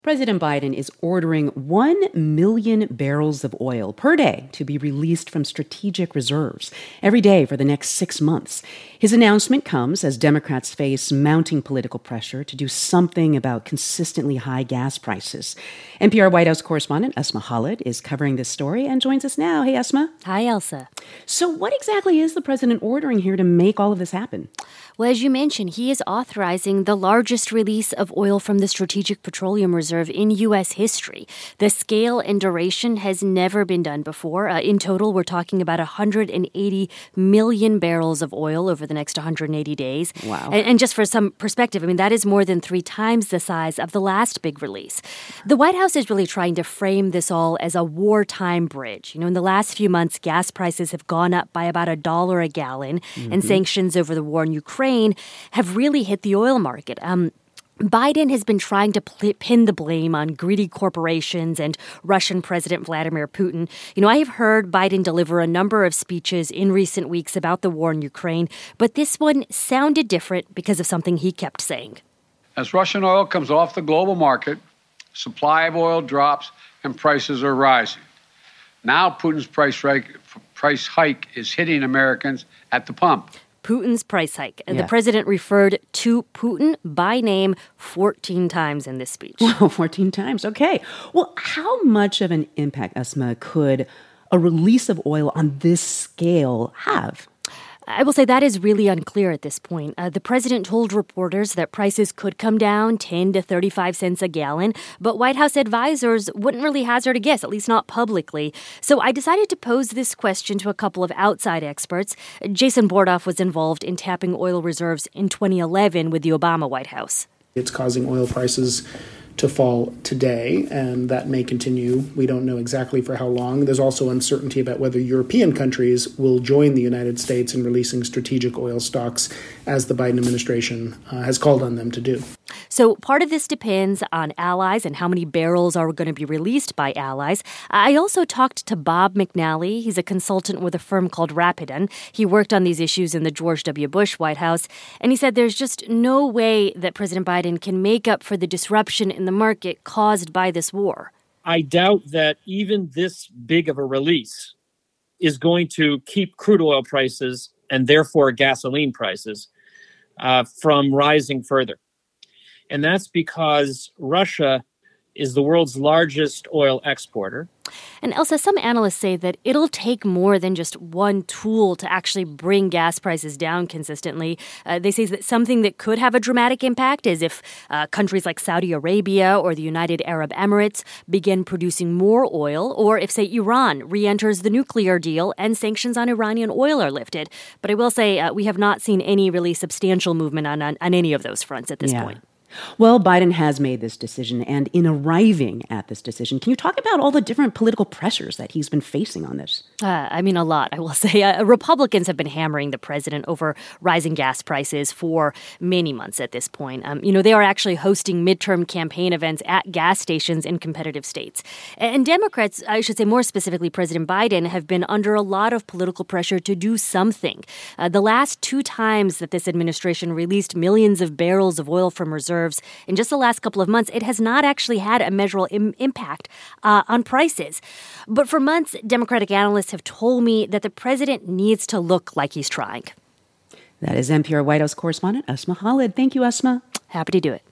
President Biden is ordering 1 million barrels of oil per day to be released from strategic reserves every day for the next 6 months. His announcement comes as Democrats face mounting political pressure to do something about consistently high gas prices. NPR White House correspondent Asma Khalid is covering this story and joins us now. Hey, Asma. Hi, Elsa. So what exactly is the president ordering here to make all of this happen? Well, as you mentioned, he is authorizing the largest release of oil from the Strategic Petroleum Reserve in U.S. history. The scale and duration has never been done before. In total, we're talking about 180 million barrels of oil over the next 180 days. Wow. And just for some perspective, that is more than 3 times the size of the last big release. The White House is really trying to frame this all as a wartime bridge. In the last few months, gas prices have gone up by about $1 a gallon, and sanctions over the war in Ukraine have really hit the oil market. Biden has been trying to pin the blame on greedy corporations and Russian President Vladimir Putin. I have heard Biden deliver a number of speeches in recent weeks about the war in Ukraine, but this one sounded different because of something he kept saying. As Russian oil comes off the global market, supply of oil drops and prices are rising. Now Putin's price hike is hitting Americans at the pump. Putin's price hike. And the president referred to Putin by name 14 times in this speech. Wow, 14 times. Okay. Well, how much of an impact, Asma, could a release of oil on this scale have? I will say that is really unclear at this point. The president told reporters that prices could come down 10 to 35 cents a gallon, but White House advisors wouldn't really hazard a guess, at least not publicly. So I decided to pose this question to a couple of outside experts. Jason Bordoff was involved in tapping oil reserves in 2011 with the Obama White House. It's causing oil prices to fall today, and that may continue. We don't know exactly for how long. There's also uncertainty about whether European countries will join the United States in releasing strategic oil stocks, as the Biden administration has called on them to do. So part of this depends on allies and how many barrels are going to be released by allies. I also talked to Bob McNally. He's a consultant with a firm called Rapidan. He worked on these issues in the George W. Bush White House, and he said there's just no way that President Biden can make up for the disruption in the market caused by this war. I doubt that even this big of a release is going to keep crude oil prices and therefore gasoline prices from rising further. And that's because Russia is the world's largest oil exporter. And Elsa, some analysts say that it'll take more than just one tool to actually bring gas prices down consistently. They say that something that could have a dramatic impact is if countries like Saudi Arabia or the United Arab Emirates begin producing more oil, or if, say, Iran re-enters the nuclear deal and sanctions on Iranian oil are lifted. But I will say we have not seen any really substantial movement on any of those fronts at this point. Well, Biden has made this decision, and in arriving at this decision, can you talk about all the different political pressures that he's been facing on this? A lot, I will say. Republicans have been hammering the president over rising gas prices for many months at this point. They are actually hosting midterm campaign events at gas stations in competitive states. And Democrats, I should say more specifically President Biden, have been under a lot of political pressure to do something. The last 2 times that this administration released millions of barrels of oil from reserves in just the last couple of months, it has not actually had a measurable impact on prices. But for months, Democratic analysts have told me that the president needs to look like he's trying. That is NPR White House correspondent Asma Khalid. Thank you, Asma. Happy to do it.